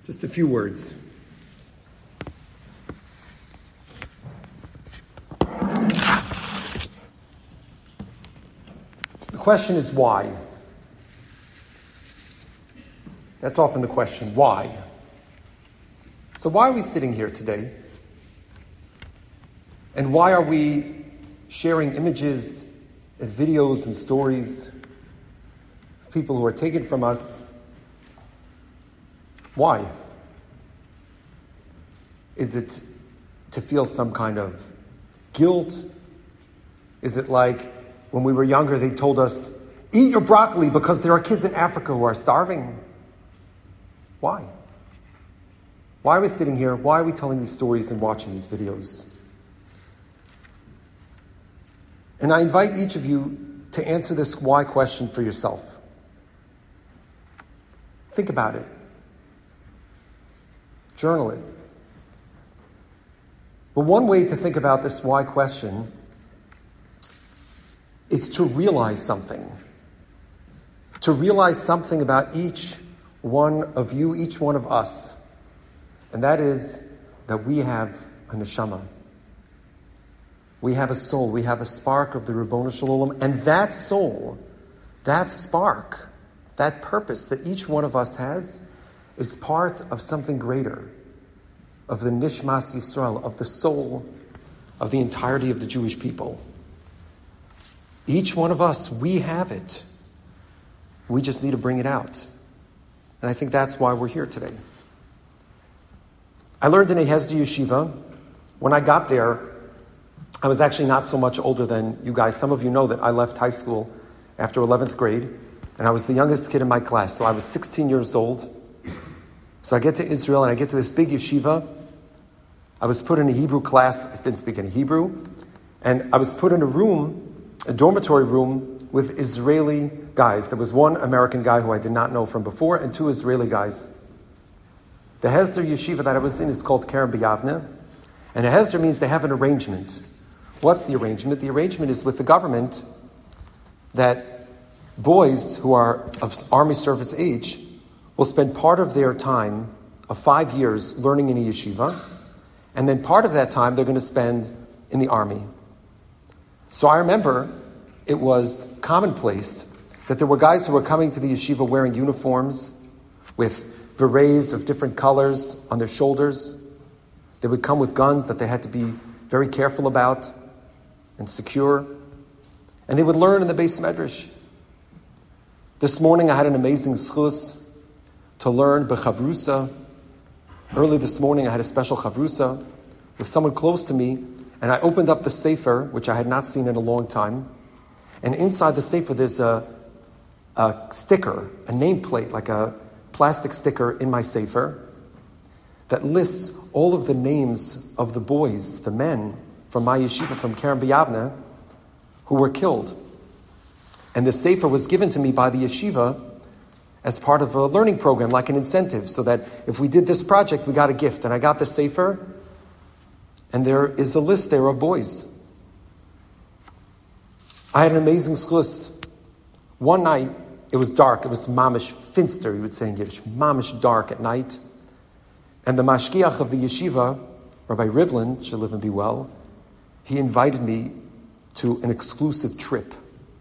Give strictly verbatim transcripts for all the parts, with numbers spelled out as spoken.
Just a few words. The question is why? That's often the question, why? So why are we sitting here today? And why are we sharing images and videos and stories of people who are taken from us? Why? Is it to feel some kind of guilt? Is it like when we were younger they told us, eat your broccoli because there are kids in Africa who are starving? Why? Why are we sitting here? Why are we telling these stories and watching these videos? And I invite each of you to answer this why question for yourself. Think about it. Journal it. But one way to think about this why question is to realize something. To realize something about each one of you, each one of us. And that is that we have a neshama. We have a soul. We have a spark of the Ribono Shel Olam. And that soul, that spark, that purpose that each one of us has is part of something greater, of the Nishmas Yisrael, of the soul of the entirety of the Jewish people. Each one of us, we have it. We just need to bring it out. And I think that's why we're here today. I learned in a Hesder Yeshiva. When I got there, I was actually not so much older than you guys. Some of you know that I left high school after eleventh grade, and I was the youngest kid in my class, so I was sixteen years old. So I get to Israel, and I get to this big yeshiva. I was put in a Hebrew class. I didn't speak any Hebrew. And I was put in a room, a dormitory room, with Israeli guys. There was one American guy who I did not know from before, and two Israeli guys. The Hesder Yeshiva that I was in is called Kerem B'Yavne. And a Hesder means they have an arrangement. What's the arrangement? The arrangement is with the government that boys who are of army service age will spend part of their time of five years learning in a yeshiva, and then part of that time they're going to spend in the army. So I remember it was commonplace that there were guys who were coming to the yeshiva wearing uniforms with berets of different colors on their shoulders. They would come with guns that they had to be very careful about and secure. And they would learn in the Beis Medrash. This morning I had an amazing schus to learn b'chavrusa. Early this morning I had a special chavrusa with someone close to me, and I opened up the sefer, which I had not seen in a long time. And inside the sefer there's a, a sticker, a nameplate, like a plastic sticker in my sefer that lists all of the names of the boys, the men from my yeshiva, from Kerem B'Yavne, who were killed. And the sefer was given to me by the yeshiva as part of a learning program, like an incentive, so that if we did this project, we got a gift. And I got the sefer, and there is a list there of boys. I had an amazing schluss. One night, it was dark. It was mamish finster, you would say in Yiddish. Mamish dark at night. And the mashgiach of the yeshiva, Rabbi Rivlin, should live and be well, he invited me to an exclusive trip.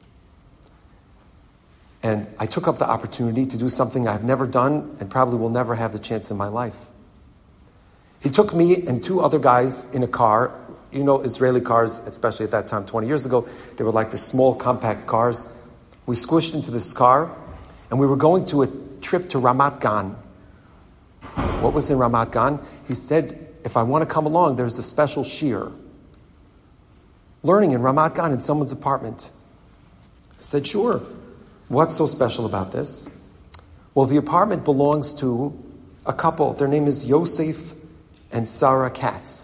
And I took up the opportunity to do something I've never done and probably will never have the chance in my life. He took me and two other guys in a car. You know, Israeli cars, especially at that time, twenty years ago, they were like the small, compact cars. We squished into this car, and we were going to a trip to Ramat Gan. What was in Ramat Gan? He said, if I want to come along, there's a special shiur. Learning in Ramat Gan in someone's apartment. I said, sure. What's so special about this? Well, the apartment belongs to a couple. Their name is Yosef and Sarah Katz.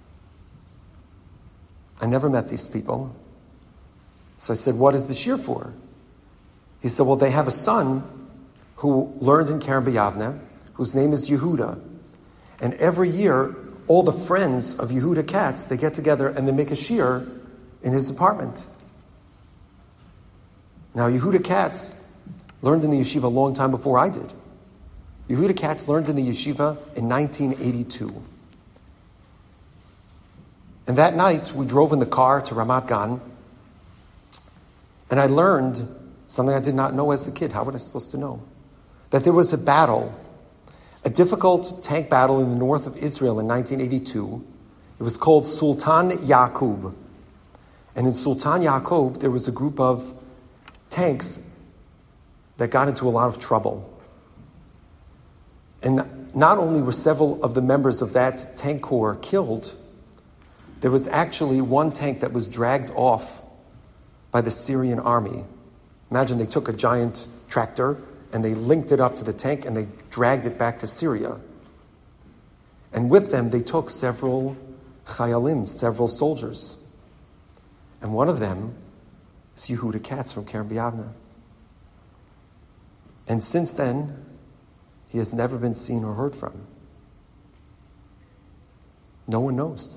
I never met these people. So I said, what is the shiur for? He said, well, they have a son who learned in Kerem B'Yavne, whose name is Yehuda. And every year, all the friends of Yehuda Katz, they get together and they make a shiur in his apartment. Now, Yehuda Katz learned in the yeshiva a long time before I did. Yehuda Katz learned in the yeshiva in nineteen eighty-two. And that night, we drove in the car to Ramat Gan, and I learned something I did not know as a kid. How was I supposed to know? That there was a battle, a difficult tank battle in the north of Israel in nineteen eighty-two. It was called Sultan Yaqub. And in Sultan Yaqub, there was a group of tanks that got into a lot of trouble. And not only were several of the members of that tank corps killed, there was actually one tank that was dragged off by the Syrian army. Imagine they took a giant tractor and they linked it up to the tank and they dragged it back to Syria. And with them, they took several chayalim, several soldiers. And one of them is Yehuda Katz from Kerem B'Yavneh. And since then, he has never been seen or heard from. No one knows.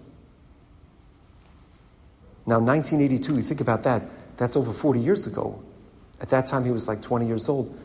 Now, nineteen eighty-two, you think about that, that's over forty years ago. At that time, he was like twenty years old.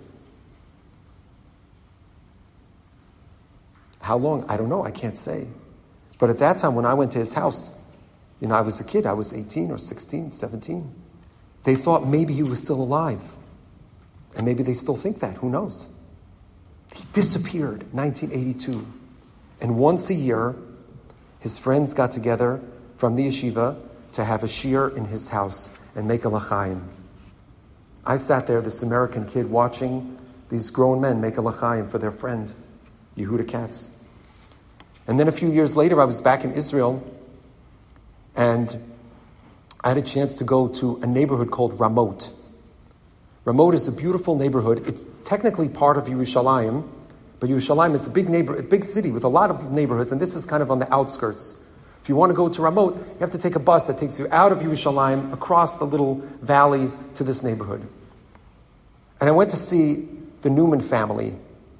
How long? I don't know. I can't say. But at that time, when I went to his house, you know, I was a kid. I was eighteen or sixteen, seventeen. They thought maybe he was still alive. And maybe they still think that. Who knows? He disappeared, nineteen eighty-two. And once a year, his friends got together from the yeshiva to have a shiur in his house and make a l'chaim. I sat there, this American kid, watching these grown men make a l'chaim for their friend, Yehuda Katz. And then a few years later, I was back in Israel, and I had a chance to go to a neighborhood called Ramot. Ramot is a beautiful neighborhood. It's technically part of Yerushalayim, but Yerushalayim is a big neighbor, a big city with a lot of neighborhoods, and this is kind of on the outskirts. If you want to go to Ramot, you have to take a bus that takes you out of Yerushalayim, across the little valley to this neighborhood. And I went to see the Newman family,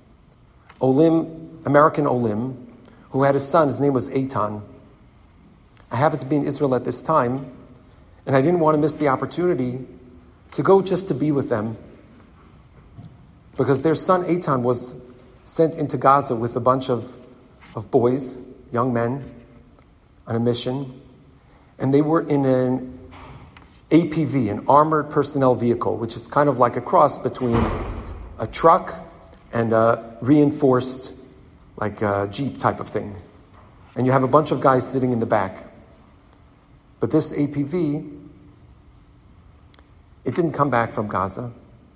Olim, American Olim, who had a son. His name was Eitan. I happened to be in Israel at this time, and I didn't want to miss the opportunity to go just to be with them, because their son Eitan was sent into Gaza with a bunch of, of boys, young men, on a mission, and they were in an A P V, an armored personnel vehicle, which is kind of like a cross between a truck and a reinforced, like a Jeep type of thing. And you have a bunch of guys sitting in the back. But this A P V, it didn't come back from Gaza.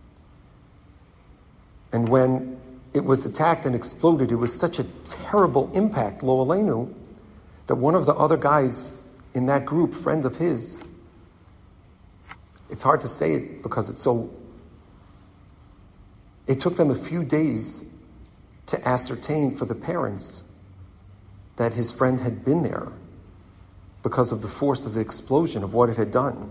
And when it was attacked and exploded, it was such a terrible impact, lo aleinu, that one of the other guys in that group, friend of his, it's hard to say it because it's so, it took them a few days to ascertain for the parents that his friend had been there because of the force of the explosion, of what it had done.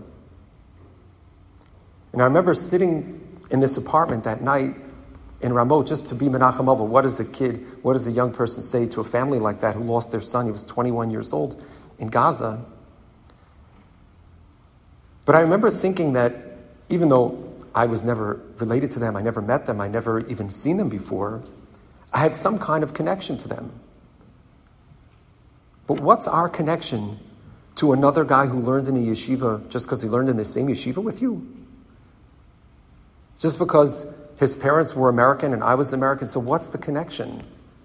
And I remember sitting in this apartment that night in Ramot just to be Menachem Avos. What does a kid, what does a young person say to a family like that who lost their son? He was twenty-one years old in Gaza. But I remember thinking that even though I was never related to them, I never met them, I never even seen them before, I had some kind of connection to them. But what's our connection to another guy who learned in a yeshiva just because he learned in the same yeshiva with you? Just because his parents were American and I was American, so what's the connection?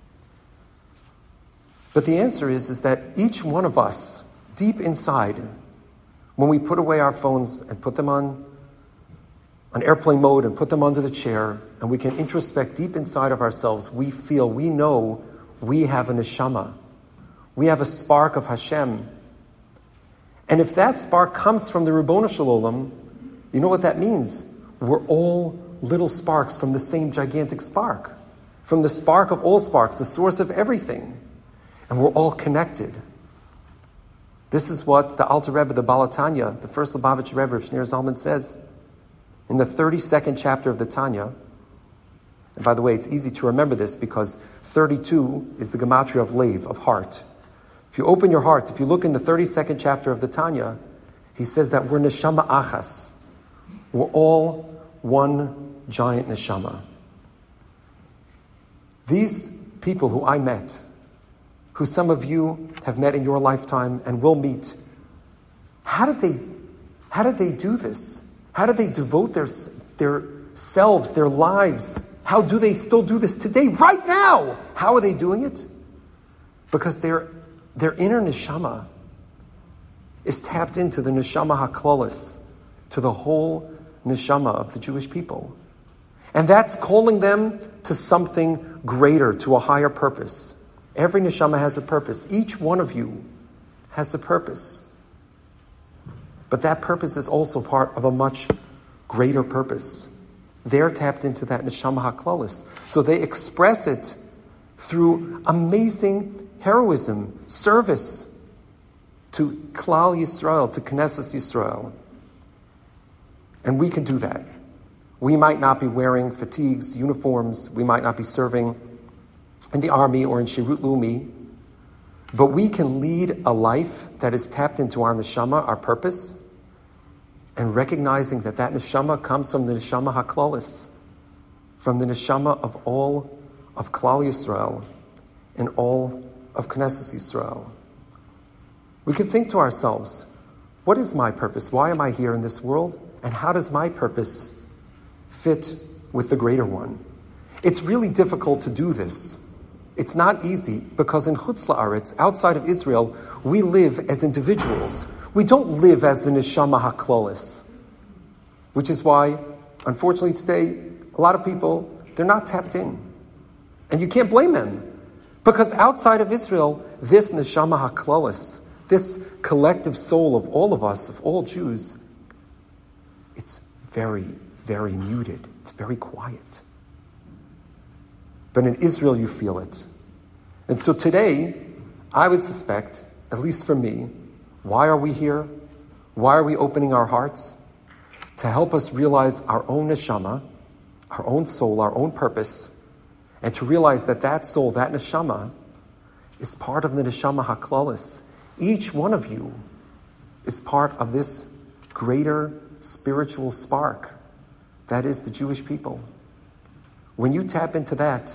But the answer is, is that each one of us, deep inside, when we put away our phones and put them on, on airplane mode and put them under the chair, and we can introspect deep inside of ourselves, we feel, we know we have a neshama. We have a spark of Hashem. And if that spark comes from the Ribbono Shel Olam, you know what that means? We're all little sparks from the same gigantic spark, from the spark of all sparks, the source of everything. And we're all connected. This is what the Alter Rebbe, the Baal Tanya, the first Lubavitch Rebbe of Shneur Zalman says in the thirty-second chapter of the Tanya. And by the way, it's easy to remember this because thirty-two is the gematria of Lev, of heart. If you open your heart, if you look in the thirty-second chapter of the Tanya, he says that we're neshama achas. We're all one giant neshama. These people who I met, who some of you have met in your lifetime and will meet, how did they, how did they do this? How did they devote their, their selves, their lives? How do they still do this today, right now? How are they doing it? Because their, their inner neshama is tapped into the neshama haklalis, to the whole neshama of the Jewish people. And that's calling them to something greater, to a higher purpose. Every neshama has a purpose. Each one of you has a purpose. But that purpose is also part of a much greater purpose. They're tapped into that neshama haklalis. So they express it through amazing heroism, service to Klal Yisrael, to Knesset Yisrael. And we can do that. We might not be wearing fatigues, uniforms. We might not be serving in the army or in Shirut Leumi. But we can lead a life that is tapped into our neshama, our purpose, and recognizing that that neshama comes from the neshama haklalis, from the neshama of all of Klal Yisrael and all of Knesset Yisrael. We can think to ourselves, what is my purpose? Why am I here in this world? And how does my purpose fit with the greater one? It's really difficult to do this. It's not easy because in Chutz La'aretz, outside of Israel, we live as individuals. We don't live as the neshama haklalis, which is why, unfortunately today, a lot of people, they're not tapped in. And you can't blame them. Because outside of Israel, this neshama haklalis, this collective soul of all of us, of all Jews, it's very, very muted. It's very quiet. But in Israel, you feel it. And so today, I would suspect, at least for me, why are we here? Why are we opening our hearts? To help us realize our own neshama, our own soul, our own purpose, and to realize that that soul, that neshama, is part of the neshama haklalis. Each one of you is part of this greater spiritual spark that is the Jewish people. When you tap into that,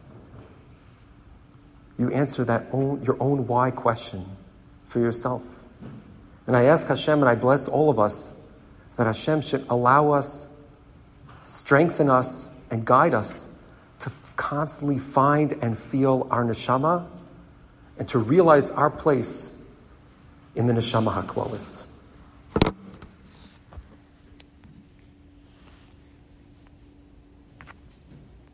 you answer that own, your own why question for yourself. And I ask Hashem, and I bless all of us, that Hashem should allow us, strengthen us, and guide us to constantly find and feel our neshama and to realize our place in the neshama haklalis.